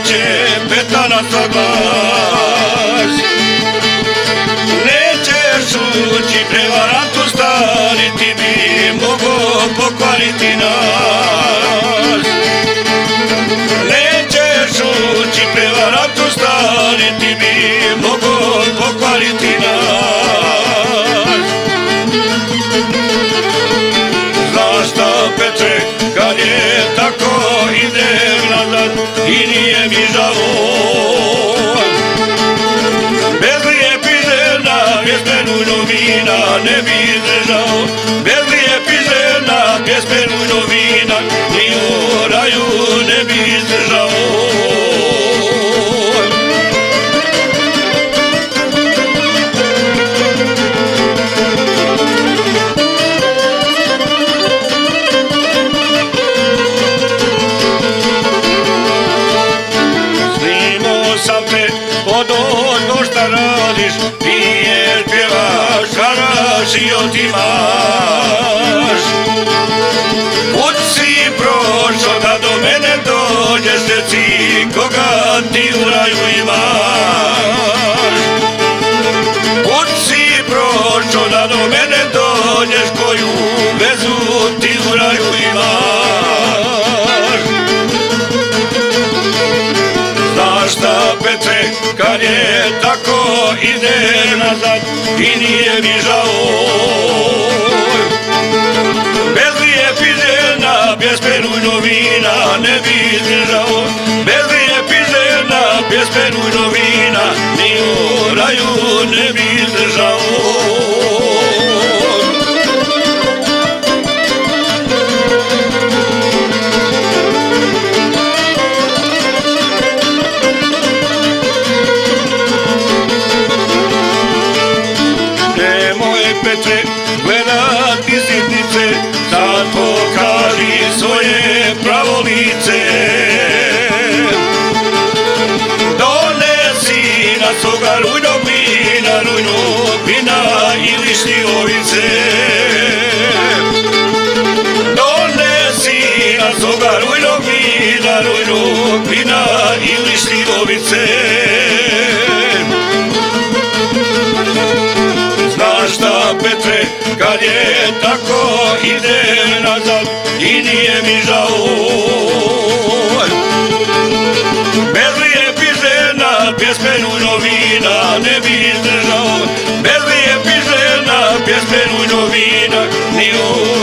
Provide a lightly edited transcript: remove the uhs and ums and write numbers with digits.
neće petana sa glas. Nećeš ući prevarantu stari, ti bi mogo pokvariti nas. Nećeš ući prevarantu stari, ti bi mogo pokvariti nas. Znaš šta, Petre, kad je tako idem nazad i nije mi žao. Bez lijepih žena pjesmenu novina ne bi izdržao. Bez lijepih žena pjesmenu novina ni u raju ne bi izdržao. Od ono šta radiš, piješ, pjevaš, haraš i otimaš. Kud si prošao da do mene dođeš, reci koga ti u raju imaš. Kud si prošao da do mene dođeš, koju vezu ti u raju imaš. Znaš šta, Petre, kad je tako ide nazad i nije mi žao. Bez lijepih žena pjesmenu novina ne bi izdržao. Bez lijepih žena pjesmenu novina ni u raju ne bi izdržao. Petre, gledati sitnice, sad pokaži svoje pravo lice. Donesi na svoga rujnog vina ili šljivovice. Donesi na svoga rujnog vina ili šljivovice. Znaš šta, Petre, kad je tako idem nazad i nije mi žao. Bez lijepih žena pjesmenu novina ne bi izdržao. Bez lijepih žena pjesmenu novina ni u